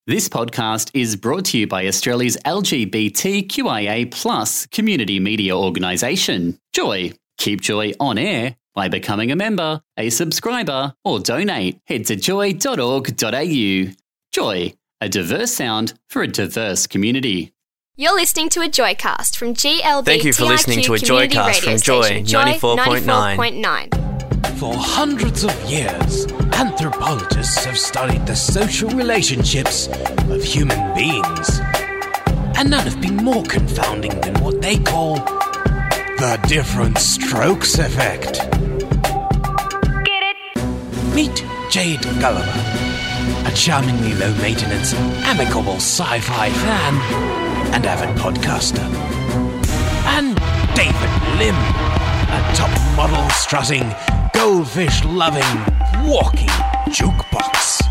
This podcast is brought to you by Australia's LGBTQIA+ community media organisation, Joy. Keep Joy on air by becoming a member, a subscriber, or donate. Head to joy.org.au. Joy, a diverse sound for a diverse community. You're listening to a Joycast from GLBTIQ Thank you for listening to a Joycast from Joy 94.9. For hundreds of years, anthropologists have studied the social relationships of human beings. And none have been more confounding than what they call the different strokes effect. Get it? Meet Jade Gulliver, a charmingly low-maintenance, amicable sci-fi fan and avid podcaster. And David Lim, a top-model strutting, goldfish-loving, walking jukebox.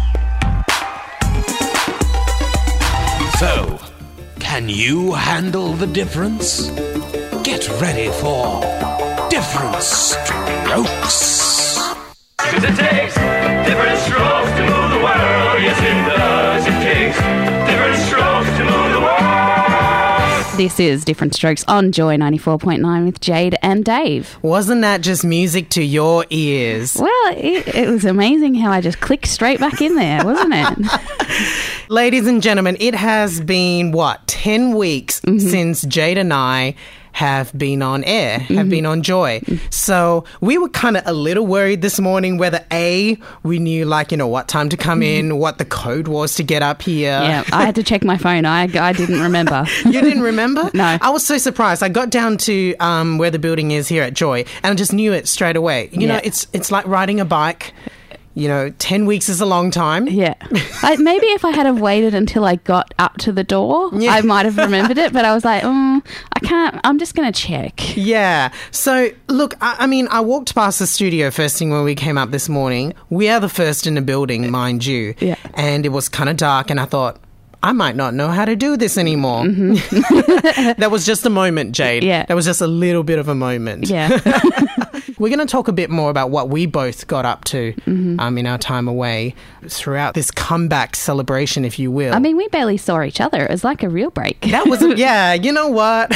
So, can you handle the difference? Get ready for Different Strokes. 'Cause it takes different strokes to move the world. Yes, it does. It takes different strokes to move the world. This is Different Strokes on Joy 94.9 with Jade and Dave. Wasn't that just music to your ears? Well, it was amazing how I just clicked straight back in there, wasn't it? Ladies and gentlemen, it has been, 10 weeks since Jade and I have been on air, have been on Joy. So we were kind of a little worried this morning whether A, we knew what time to come in, what the code was to get up here. Yeah, I had to check my phone. I didn't remember. You didn't remember? No. I was so surprised. I got down to where the building is here at Joy and I just knew it straight away. You know, it's like riding a bike. 10 weeks is a long time. Yeah. Maybe if I had have waited until I got up to the door, I might have remembered it. But I was like, I can't. I'm just going to check. Yeah. So, look, I walked past the studio first thing when we came up this morning. We are the first in the building, mind you. Yeah. And it was kind of dark and I thought, I might not know how to do this anymore. That was just a moment, Jade. Yeah. That was just a little bit of a moment. Yeah. We're going to talk a bit more about what we both got up to in our time away throughout this comeback celebration, if you will. I mean, we barely saw each other. It was like a real break. That was, you know what?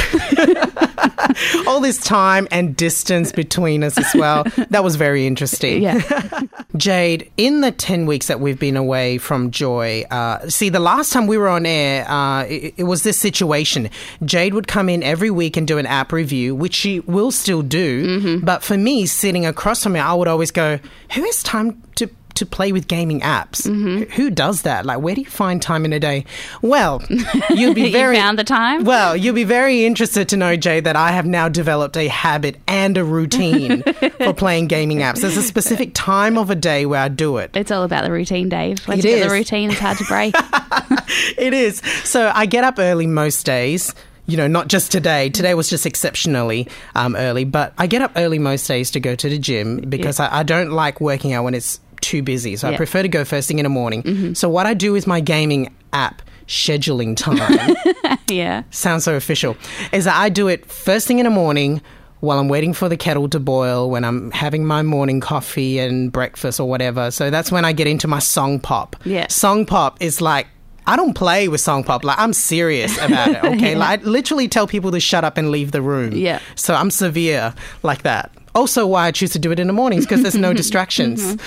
All this time and distance between us as well. That was very interesting. Yeah. Jade, in the 10 weeks that we've been away from Joy, the last time we were on air, it was this situation. Jade would come in every week and do an app review, which she will still do. But for me, sitting across from her, I would always go, who has time to play with gaming apps? Who does that? Like, where do you find time in a day? Well, you'll be very... You found the time? Well, you'll be very interested to know, Jay, that I have now developed a habit and a routine for playing gaming apps. There's a specific time of a day where I do it. It's all about the routine, Dave. Once It you get is. the routine, it's hard to break. It is. So I get up early most days. Not just today. Today was just exceptionally early, but I get up early most days to go to the gym because I don't like working out when it's too busy. So I prefer to go first thing in the morning. So what I do with my gaming app scheduling time, Yeah. sounds so official, is that I do it first thing in the morning while I'm waiting for the kettle to boil, when I'm having my morning coffee and breakfast or whatever. So that's when I get into my song pop. Yeah. Song pop is like, I don't play with song pop. Like, I'm serious about it, okay? Yeah. Like, I literally tell people to shut up and leave the room. Yeah. So I'm severe like that. Also why I choose to do it in the mornings, because there's no distractions.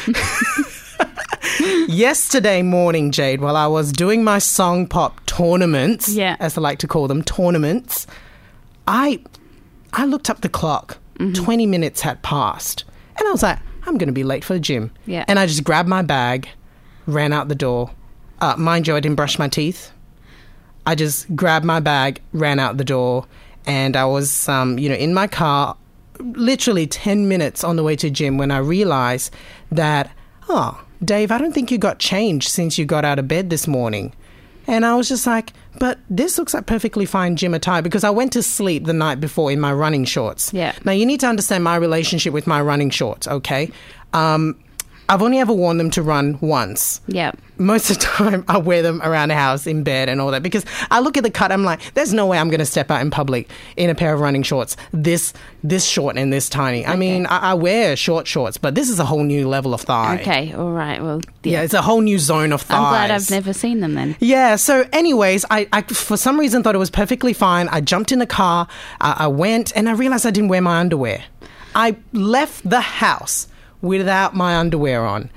Yesterday morning, Jade, while I was doing my song pop tournaments, as I like to call them, tournaments, I looked up the clock. 20 minutes had passed. And I was like, I'm going to be late for the gym. Yeah. And I just grabbed my bag, ran out the door. Mind you, I didn't brush my teeth. I just grabbed my bag, ran out the door, and I was, in my car, literally 10 minutes on the way to gym when I realized that, Dave, I don't think you got changed since you got out of bed this morning. And I was just like, but this looks like perfectly fine gym attire, because I went to sleep the night before in my running shorts. Yeah. Now, you need to understand my relationship with my running shorts, okay? I've only ever worn them to run once. Yeah. Most of the time, I wear them around the house, in bed and all that, because I look at the cut, I'm like, there's no way I'm going to step out in public in a pair of running shorts this short and this tiny. I mean, I wear short shorts, but this is a whole new level of thigh. Okay, all right. Well, yeah, it's a whole new zone of thighs. I'm glad I've never seen them then. Yeah, so anyways, I for some reason thought it was perfectly fine. I jumped in the car, I went, and I realized I didn't wear my underwear. I left the house without my underwear on.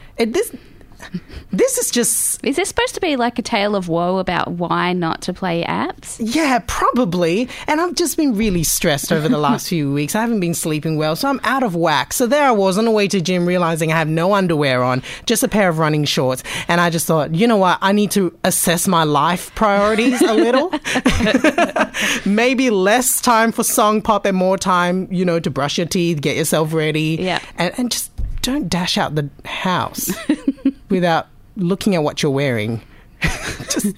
This is just... Is this supposed to be like a tale of woe about why not to play apps? Yeah, probably. And I've just been really stressed over the last few weeks. I haven't been sleeping well, so I'm out of whack. So there I was on the way to gym, realizing I have no underwear on, just a pair of running shorts. And I just thought, you know what? I need to assess my life priorities a little. Maybe less time for song pop and more time, to brush your teeth, get yourself ready. Yeah. And just don't dash out the house without looking at what you're wearing. Just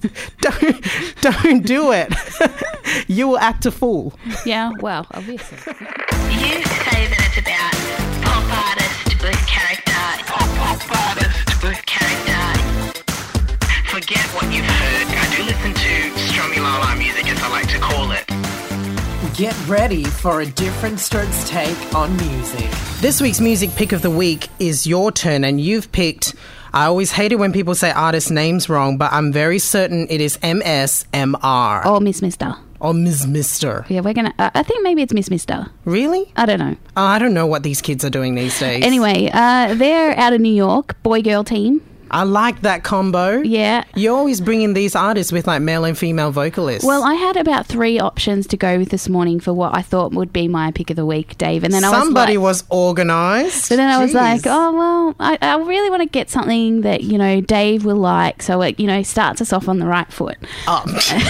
don't do it. You will act a fool. Yeah, well, obviously. You say that it's about pop artist with character. Pop artist with character. Forget what you've heard. I do listen to Strummy-la-la music, as I like to call it. Get ready for a Different Strokes take on music. This week's music pick of the week is your turn, and you've picked... I always hate it when people say artist names wrong, but I'm very certain it is MSMR. Or Miss Mister. Or Ms. Mister. Yeah, we're going to... I think maybe it's Miss Mister. Really? I don't know. I don't know what these kids are doing these days. Anyway, they're out of New York, boy-girl team. I like that combo. Yeah. You're always bringing these artists with like male and female vocalists. Well, I had about 3 options to go with this morning for what I thought would be my pick of the week, Dave. And then somebody was organised. But then I was like, oh, well, I really want to get something that, Dave will like. So it, starts us off on the right foot. Oh.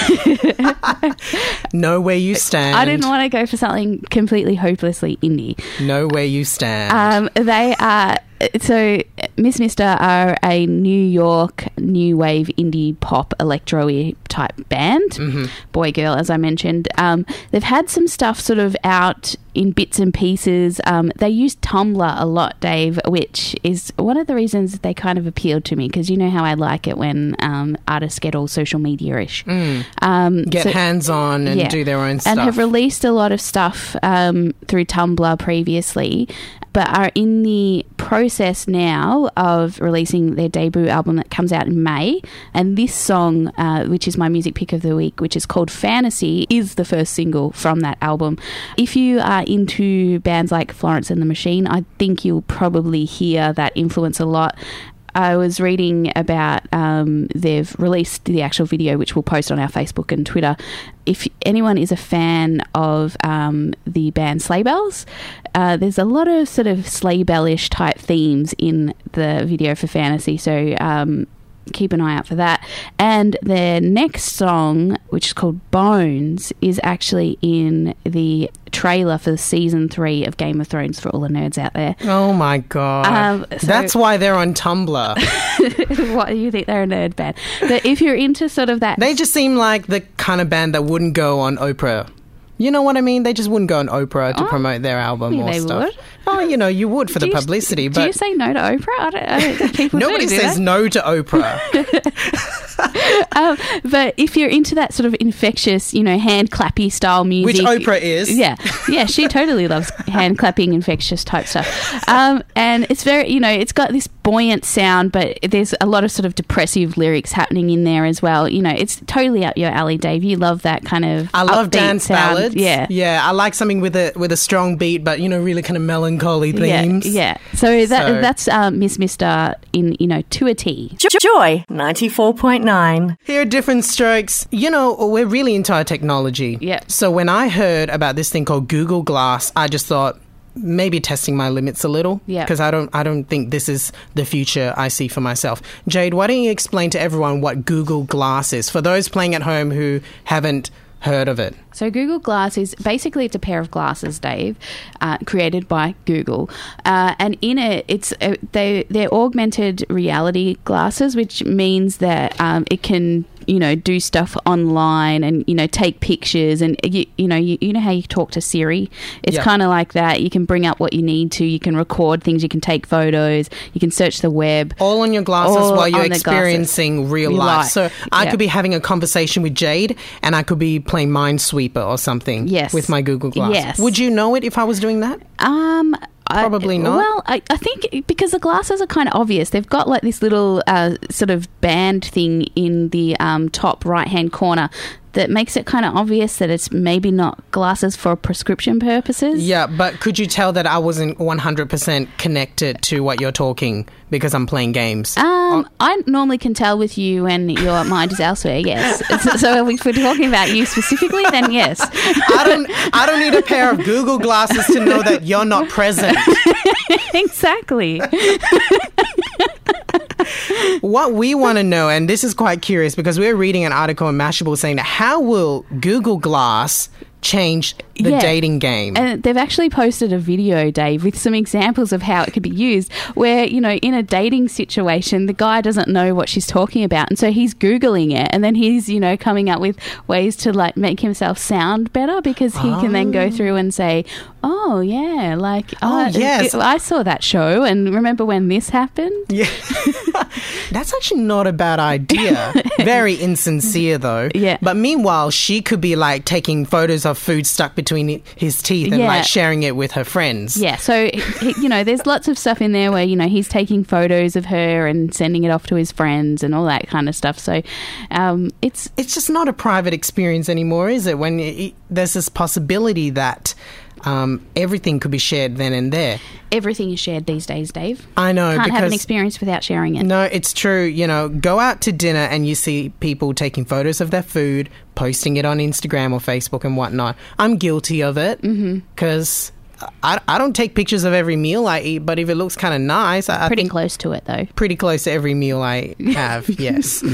Know where you stand. I didn't want to go for something completely hopelessly indie. Know where you stand. They are... So, Miss Mister are a New York new wave indie pop electro-y type band, boy girl, as I mentioned. They've had some stuff sort of out in bits and pieces. They use Tumblr a lot, Dave, which is one of the reasons they kind of appealed to me, because you know how I like it when artists get all social media-ish. Get hands-on and do their own stuff. And have released a lot of stuff through Tumblr previously, but are in the process now of releasing their debut album that comes out in May. And this song, which is my music pick of the week, which is called Fantasy, is the first single from that album. If you are into bands like Florence and the Machine, I think you'll probably hear that influence a lot. I was reading about they've released the actual video, which we'll post on our Facebook and Twitter. If anyone is a fan of the band Sleigh Bells, there's a lot of sort of Sleigh Bell-ish type themes in the video for Fantasy, so keep an eye out for that. And their next song, which is called Bones, is actually in the trailer for season 3 of Game of Thrones, for all the nerds out there. Oh my god. That's why they're on Tumblr. What do you think? They're a nerd band. But if you're into sort of that... They just seem like the kind of band that wouldn't go on Oprah. You know what I mean? They just wouldn't go on Oprah to promote their album or stuff. Would. Oh, you would for the publicity. Do you say no to Oprah? I don't think people Nobody says no to Oprah. But if you're into that sort of infectious, hand clappy style music, which Oprah is, yeah, she totally loves hand clapping, infectious type stuff. And it's very, it's got this buoyant sound, but there's a lot of sort of depressive lyrics happening in there as well. It's totally up your alley, Dave. You love that kind of. I love dance sound. ballads. Yeah, I like something with a strong beat, but really kind of melancholy themes. Yeah. So that's Miss Mister in to a T. Joy 94.9. Here are Different Strokes. We're really into our technology. Yeah. So when I heard about this thing called Google Glass, I just thought maybe testing my limits a little. Yeah. Because I don't think this is the future I see for myself. Jade, why don't you explain to everyone what Google Glass is for those playing at home who haven't heard of it? So Google Glass is basically, it's a pair of glasses, Dave, created by Google, and in it, they're augmented reality glasses, which means that it can do stuff online and, take pictures and, you know how you talk to Siri? It's kind of like that. You can bring up what you need to. You can record things. You can take photos. You can search the web. All on your glasses while you're experiencing real life. So I could be having a conversation with Jade and I could be playing Minesweeper or something with my Google Glass. Yes. Would you know it if I was doing that? Probably not. Well, I think because the glasses are kind of obvious. They've got like this little sort of band thing in the top right-hand corner that makes it kind of obvious that it's maybe not glasses for prescription purposes. Yeah, but could you tell that I wasn't 100% connected to what you're talking because I'm playing games? I normally can tell with you when your mind is elsewhere, yes. So if we're talking about you specifically, then yes. I don't need a pair of Google glasses to know that you're not present. Exactly. What we want to know, and this is quite curious because we're reading an article in Mashable saying that how will Google Glass change the dating game? And they've actually posted a video, Dave, with some examples of how it could be used where, in a dating situation, the guy doesn't know what she's talking about. And so he's Googling it and then he's, coming up with ways to like make himself sound better because he can then go through and say, oh, yeah, yes, I saw that show and remember when this happened? Yeah. That's actually not a bad idea. Very insincere, though. Yeah. But meanwhile, she could be like taking photos of food stuck between his teeth and like sharing it with her friends. Yeah. So, there's lots of stuff in there where, he's taking photos of her and sending it off to his friends and all that kind of stuff. So, it's just not a private experience anymore, is it? When there's this possibility that everything could be shared then and there. Everything is shared these days, Dave. I know. Can't have an experience without sharing it. No, it's true. Go out to dinner and you see people taking photos of their food, posting it on Instagram or Facebook and whatnot. I'm guilty of it because I don't take pictures of every meal I eat, but if it looks kind of nice, I pretty think close to it though. Pretty close to every meal I have, yes.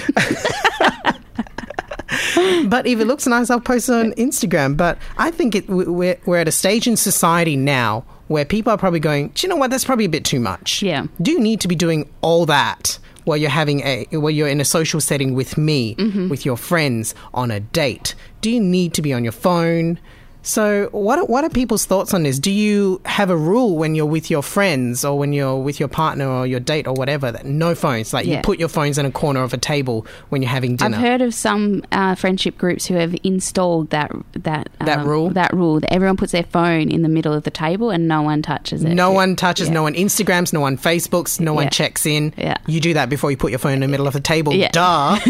But if it looks nice, I'll post it on Instagram. But I think we're at a stage in society now where people are probably going, do you know what, that's probably a bit too much. Yeah. Do you need to be doing all that while you're in a social setting with me, with your friends, on a date? Do you need to be on your phone? So what are people's thoughts on this? Do you have a rule when you're with your friends or when you're with your partner or your date or whatever that no phones? Like you put your phones in a corner of a table when you're having dinner. I've heard of some friendship groups who have installed that rule. That rule that everyone puts their phone in the middle of the table and no one touches it. No one touches. No one Instagrams. No one Facebooks. No one checks in. Yeah. You do that before you put your phone in the middle of the table. Yeah. Duh.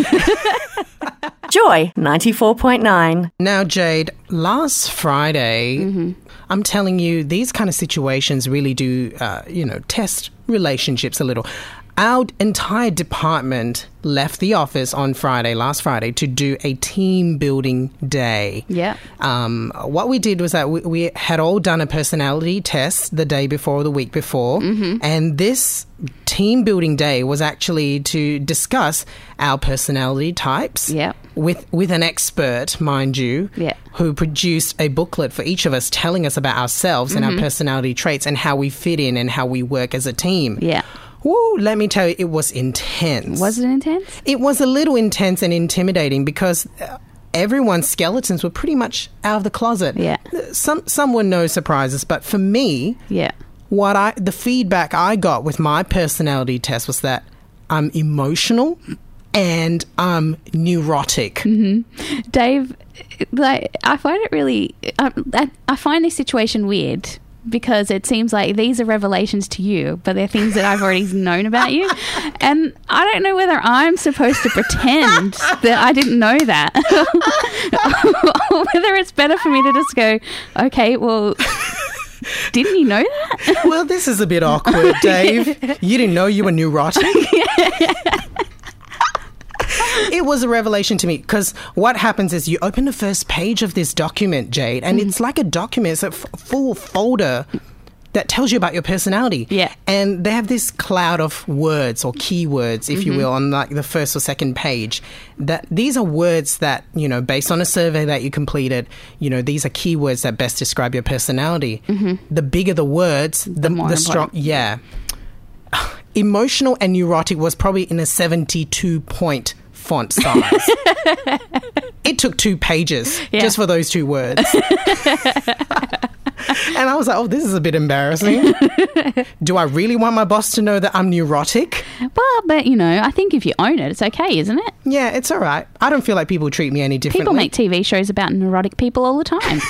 Joy 94.9. Now, Jade, last Friday, I'm telling you, these kind of situations really do, test relationships a little. Our entire department left the office on last Friday, to do a team building day. Yeah. What we did was that we had all done a personality test the day before or the week before. And this team building day was actually to discuss our personality types. Yeah. With an expert, mind you, who produced a booklet for each of us telling us about ourselves and our personality traits and how we fit in and how we work as a team. Yeah. Woo, let me tell you, it was intense. Was it intense? It was a little intense and intimidating because everyone's skeletons were pretty much out of the closet. Yeah. Some were no surprises, but for me, the feedback I got with my personality test was that I'm emotional and I'm neurotic. Dave, I find it really... I find this situation weird because it seems like these are revelations to you, but they're things that I've already known about you. And I don't know whether I'm supposed to pretend that I didn't know that or whether it's better for me to just go, okay, well... Didn't you know that? Well, this is a bit awkward, Dave. You didn't know you were neurotic? It was a revelation to me because what happens is you open the first page of this document, Jade, and it's like a document. It's a full folder that tells you about your personality. Yeah. And they have this cloud of words or keywords, if you will, on like the first or second page. That these are words that, based on a survey that you completed, these are keywords that best describe your personality. The bigger the words, the strong. Yeah. Emotional and neurotic was probably in a 72.5 font size. It took 2 pages just for those 2 words. And I was like, oh, this is a bit embarrassing. Do I really want my boss to know that I'm neurotic? Well, but, you know, I think if you own it, it's okay, isn't it? Yeah, it's all right. I don't feel like people treat me any differently. People make TV shows about neurotic people all the time.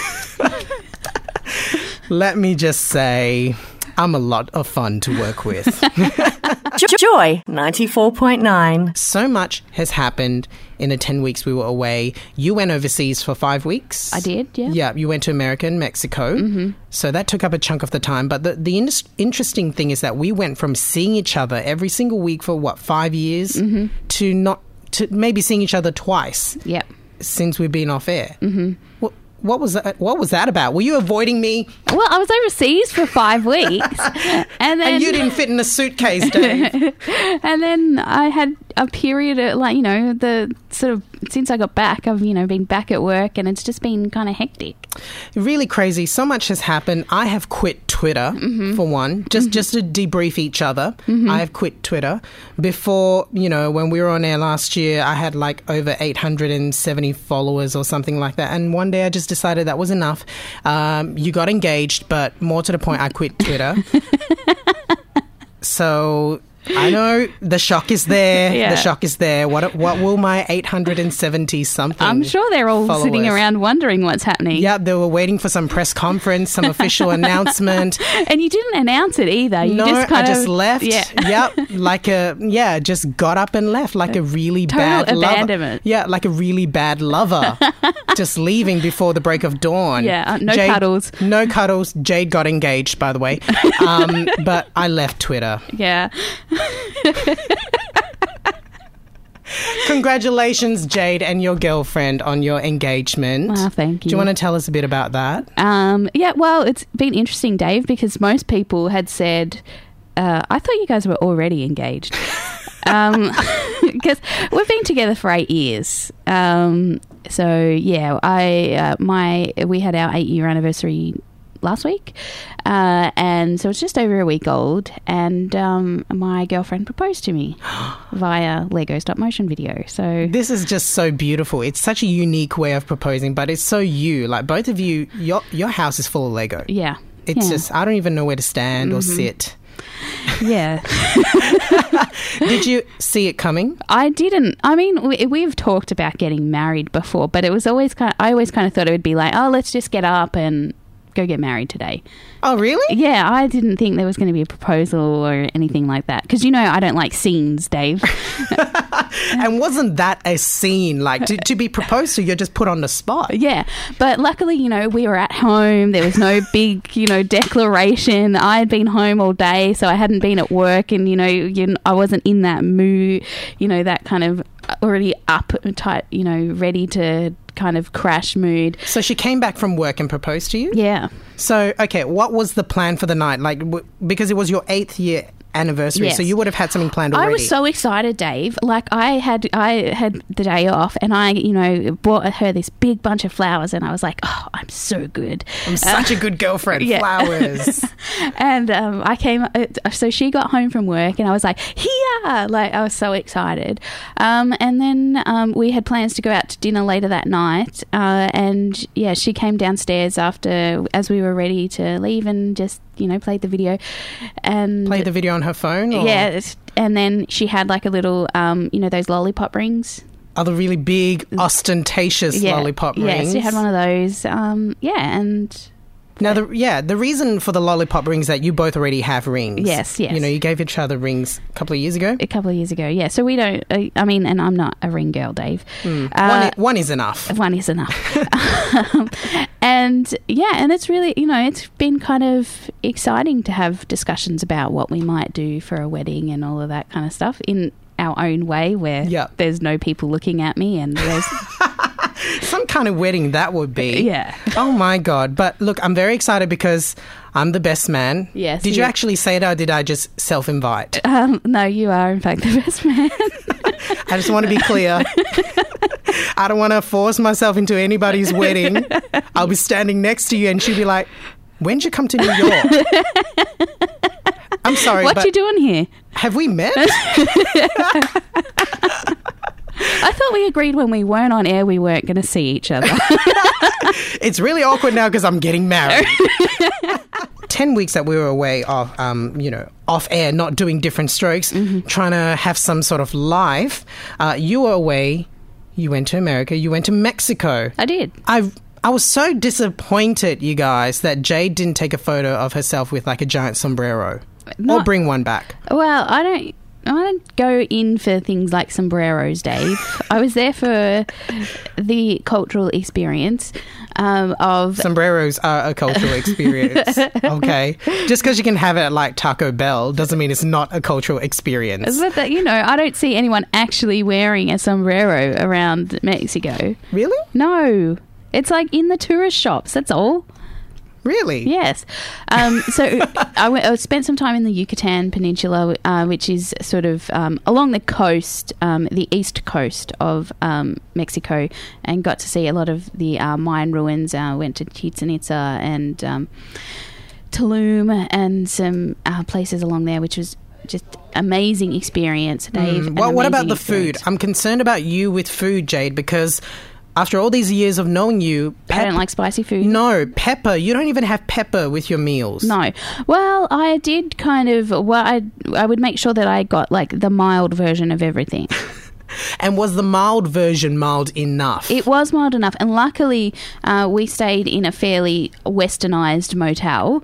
Let me just say, I'm a lot of fun to work with. Joy 94.9. So much has happened in the 10 weeks we were away. You went overseas for 5 weeks. I did, yeah. Yeah, you went to America and Mexico. Mm-hmm. So that took up a chunk of the time. But the interesting thing is that we went from seeing each other every single week for, 5 years to maybe seeing each other twice. Yep. Since we've been off air. Mm-hmm. What was that about? Were you avoiding me? Well, I was overseas for 5 weeks. And you didn't fit in a suitcase, Dave. And then I had a period of, like, you know, the sort of, since I got back, I've, you know, been back at work and it's just been kind of hectic. Really crazy. So much has happened. I have quit Twitter, for one, just to debrief each other. I have quit Twitter. Before, you know, when we were on air last year, I had like over 870 followers or something like that. And one day I just decided that was enough. You got engaged, but more to the point, I quit Twitter. So I know the shock is there. Yeah. The shock is there. What will my 870 something? I'm sure they're all sitting around wondering what's happening. Yeah, they were waiting for some press conference, some official announcement. And you didn't announce it either. You I just left. Yeah. Yep, just got up and left like a really bad abandonment. lover. Yeah, like a really bad lover. Just leaving before the break of dawn. Yeah, no cuddles. No cuddles. Jade got engaged, by the way. But I left Twitter. Yeah. Congratulations, Jade, and your girlfriend on your engagement. Wow, thank you. Do you want to tell us a bit about that? Yeah, well, it's been interesting, Dave, because most people had said, I thought you guys were already engaged. Because we've been together for 8 years. So, yeah, we had our 8-year anniversary last week, and so it's just over a week old, and my girlfriend proposed to me via Lego stop motion video. So this is just so beautiful. It's such a unique way of proposing, but it's so you. Like, both of you, your house is full of Lego. Yeah. It's just, I don't even know where to stand or sit. Yeah. Did you see it coming? I didn't. I mean, we've talked about getting married before, but it was always I always kind of thought it would be like, oh, let's just get up and go get married today. Oh, really? Yeah, I didn't think there was going to be a proposal or anything like that. Because, you know, I don't like scenes, Dave. And wasn't that a scene? Like, to be proposed to, you're just put on the spot. Yeah. But luckily, you know, we were at home. There was no big, you know, declaration. I had been home all day, so I hadn't been at work. And, you know, I wasn't in that mood, you know, that kind of already uptight, you know, ready to kind of crash mood. So she came back from work and proposed to you? Yeah. So, okay, what was the plan for the night? Like, because it was your 8th year anniversary, yes. So you would have had something planned already. I was so excited, Dave. Like, I had the day off, and I, you know, bought her this big bunch of flowers, and I was like, oh, I'm so good. I'm such a good girlfriend. Yeah. Flowers. And I came, so she got home from work, and I was like, here! Like, I was so excited. And then we had plans to go out to dinner later that night, and yeah, she came downstairs as we were ready to leave, and just, you know, played the video. And played the video on her phone? Or? Yeah, and then she had like a little, you know, those lollipop rings. Oh, the really big, ostentatious lollipop rings. Yeah, she had one of those. And... Now, the reason for the lollipop rings is that you both already have rings. Yes. You know, you gave each other rings a couple of years ago. Yeah. So we don't, I mean, and I'm not a ring girl, Dave. One is enough. One is enough. And yeah, and it's really, you know, it's been kind of exciting to have discussions about what we might do for a wedding and all of that kind of stuff in our own way, where there's no people looking at me and there's... Some kind of wedding that would be. Yeah. Oh, my God. But look, I'm very excited because I'm the best man. Yes. Did you actually say it, or did I just self-invite? No, you are, in fact, the best man. I just want to be clear. I don't want to force myself into anybody's wedding. I'll be standing next to you and she'll be like, when did you come to New York? I'm sorry, what you doing here? Have we met? I thought we agreed when we weren't on air we weren't going to see each other. It's really awkward now because I'm getting married. 10 weeks that we were away off, off air, not doing Different Strokes, trying to have some sort of life. You were away. You went to America. You went to Mexico. I did. I was so disappointed, you guys, that Jade didn't take a photo of herself with like a giant sombrero. Or bring one back. Well, I don't go in for things like sombreros, Dave. I was there for the cultural experience of... Sombreros are a cultural experience, okay? Just because you can have it at like Taco Bell doesn't mean it's not a cultural experience. But I don't see anyone actually wearing a sombrero around Mexico. Really? No. It's like in the tourist shops, that's all. Really? Yes. So I spent some time in the Yucatan Peninsula, which is sort of along the coast, the east coast of Mexico, and got to see a lot of the Mayan ruins. Went to Chichen Itza and Tulum and some places along there, which was just amazing experience, Dave. Well, what about the food? I'm concerned about you with food, Jade, because... After all these years of knowing you... I don't like spicy food. No, pepper. You don't even have pepper with your meals. No. Well, I did kind of... Well, I would make sure that I got, like, the mild version of everything. And was the mild version mild enough? It was mild enough. And luckily, we stayed in a fairly westernised motel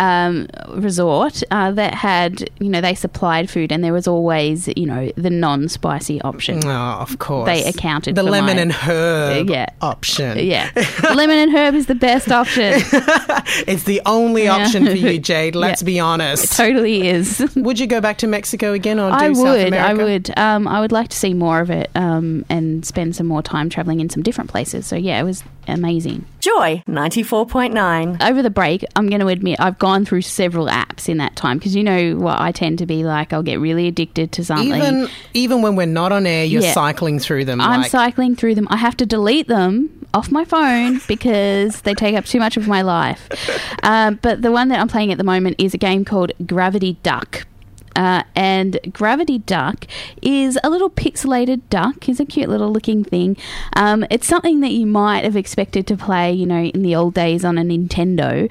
resort that had, they supplied food, and there was always, the non-spicy option. Oh, of course. They accounted for the lemon and herb option. Yeah. Lemon and herb is the best option. It's the only option for you, Jade. Let's be honest. It totally is. Would you go back to Mexico again or do South America? I would. I would like to see more of it and spend some more time travelling in some different places. So, yeah, it was amazing. Joy 94.9. Over the break, I'm going to admit I've gone through several apps in that time because you know what I tend to be like. I'll get really addicted to something. Even when we're not on air, you're cycling through them. I'm cycling through them. I have to delete them off my phone because they take up too much of my life. But the one that I'm playing at the moment is a game called Gravity Duck. And Gravity Duck is a little pixelated duck. It's a cute little looking thing. It's something that you might have expected to play, in the old days on a Nintendo.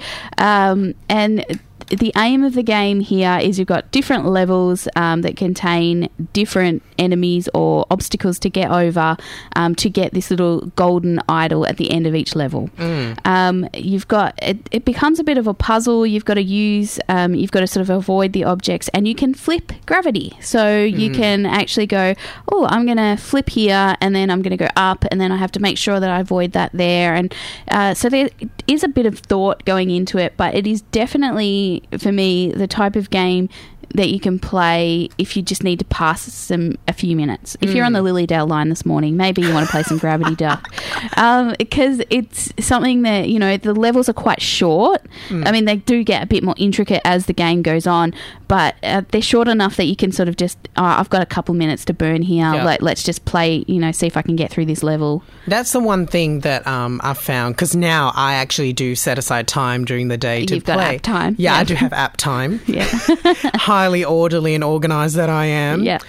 And the aim of the game here is you've got different levels that contain different enemies or obstacles to get over to get this little golden idol at the end of each level. You've got it becomes a bit of a puzzle. You've got to you've got to sort of avoid the objects, and you can flip gravity. So you can actually go, oh, I'm going to flip here, and then I'm going to go up, and then I have to make sure that I avoid that there. And so there is a bit of thought going into it, but it is definitely, for me, the type of game that you can play if you just need to pass a few minutes. If you're on the Lilydale line this morning, maybe you want to play some Gravity Duck. Because it's something that, the levels are quite short. I mean, they do get a bit more intricate as the game goes on, but they're short enough that you can sort of just, I've got a couple minutes to burn here. Yeah. Let's just play, see if I can get through this level. That's the one thing that I've found, because now I actually do set aside time during the day to play. You've got app time. Yeah, I do have app time. Yeah. Highly orderly and organised that I am. Yeah.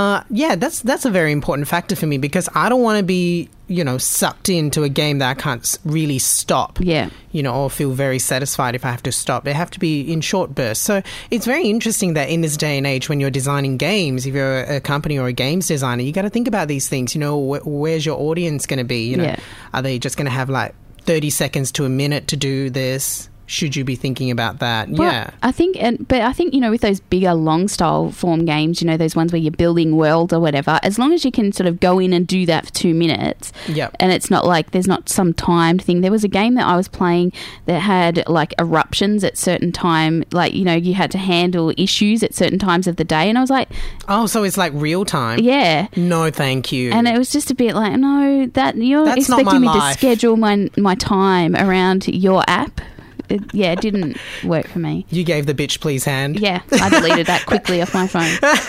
That's a very important factor for me, because I don't want to be, sucked into a game that I can't really stop. Yeah. Or feel very satisfied if I have to stop. They have to be in short bursts. So it's very interesting that in this day and age, when you're designing games, if you're a company or a games designer, you got to think about these things. Where's your audience going to be? Are they just going to have like 30 seconds to a minute to do this? Should you be thinking about that? Well, yeah. I think, with those bigger long style form games, those ones where you're building worlds or whatever, as long as you can sort of go in and do that for 2 minutes, and it's not like there's not some timed thing. There was a game that I was playing that had like eruptions at certain time, like, you had to handle issues at certain times of the day, and I was like, oh, so it's like real time? Yeah. No, thank you. And it was just a bit like, no, that's expecting me to schedule my time around your app. It didn't work for me. You gave the bitch please hand? Yeah, I deleted that quickly off my phone.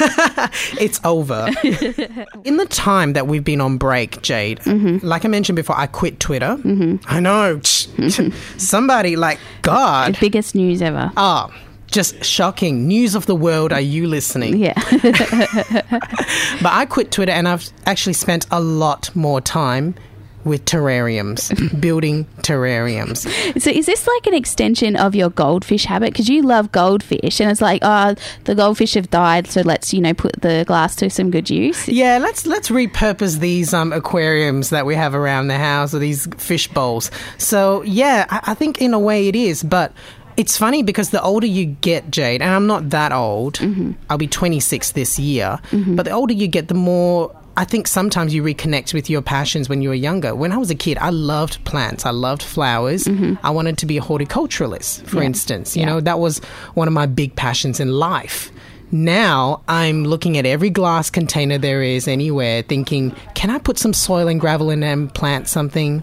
It's over. In the time that we've been on break, Jade, like I mentioned before, I quit Twitter. I know. Somebody, God. The biggest news ever. Oh, Just shocking. News of the world, are you listening? Yeah. But I quit Twitter and I've actually spent a lot more time with terrariums, building terrariums. So is this like an extension of your goldfish habit? Because you love goldfish and it's like, oh, the goldfish have died, so let's, put the glass to some good use. Yeah, let's repurpose these aquariums that we have around the house, or these fish bowls. So, yeah, I think in a way it is, but it's funny because the older you get, Jade, and I'm not that old, I'll be 26 this year, but the older you get, the more I think sometimes you reconnect with your passions when you were younger. When I was a kid, I loved plants. I loved flowers. I wanted to be a horticulturalist, for instance. You know, that was one of my big passions in life. Now I'm looking at every glass container there is anywhere thinking, can I put some soil and gravel in and plant something?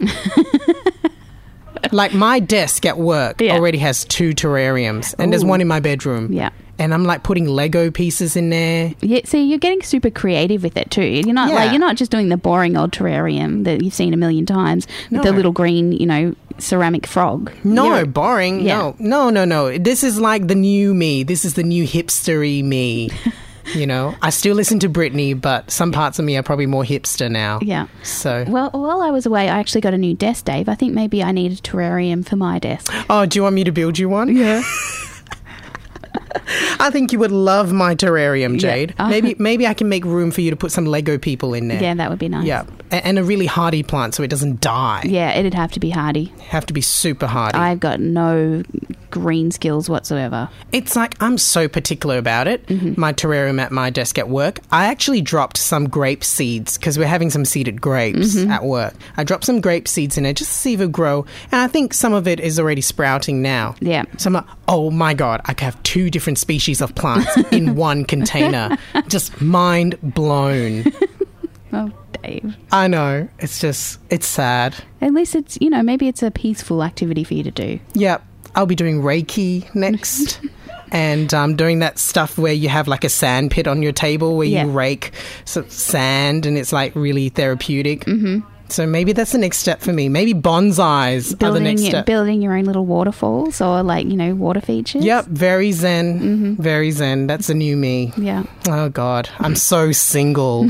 Like my desk at work already has 2 terrariums and there's one in my bedroom. Yeah. And I'm like putting Lego pieces in there. Yeah, see, you're getting super creative with it too. You're not you're not just doing the boring old terrarium that you've seen a million times with the little green, ceramic frog. No, boring. Yeah. No. This is like the new me. This is the new hipstery me. I still listen to Britney, but some parts of me are probably more hipster now. Yeah. So, well, while I was away, I actually got a new desk, Dave. I think maybe I need a terrarium for my desk. Oh, do you want me to build you one? Yeah. I think you would love my terrarium, Jade. Yeah. Maybe I can make room for you to put some Lego people in there. Yeah, that would be nice. Yeah, and a really hardy plant so it doesn't die. Yeah, it'd have to be hardy. Have to be super hardy. I've got no green skills whatsoever. It's like I'm so particular about it. My terrarium at my desk at work. I actually dropped some grape seeds because we're having some seeded grapes at work. I dropped some grape seeds in it just to see if it would grow. And I think some of it is already sprouting now. Yeah. So I'm like, oh my God, I could have 2 different species of plants in one container. Just mind blown. Oh, Dave. I know. It's sad. At least it's, maybe it's a peaceful activity for you to do. Yep. I'll be doing Reiki next. And doing that stuff where you have like a sand pit on your table where you rake sand and it's like really therapeutic. So maybe that's the next step for me. Maybe bonsais are the next step. Building your own little waterfalls or water features. Yep, very zen. Very zen. That's a new me. Yeah. Oh, God. I'm so single.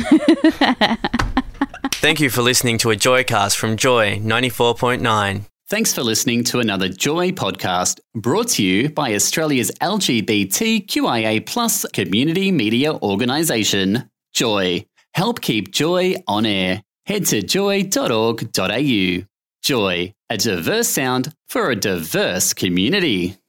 Thank you for listening to a Joycast from Joy 94.9. Thanks for listening to another Joy podcast brought to you by Australia's LGBTQIA+ community media organisation, Joy. Help keep Joy on air. Head to joy.org.au. Joy, a diverse sound for a diverse community.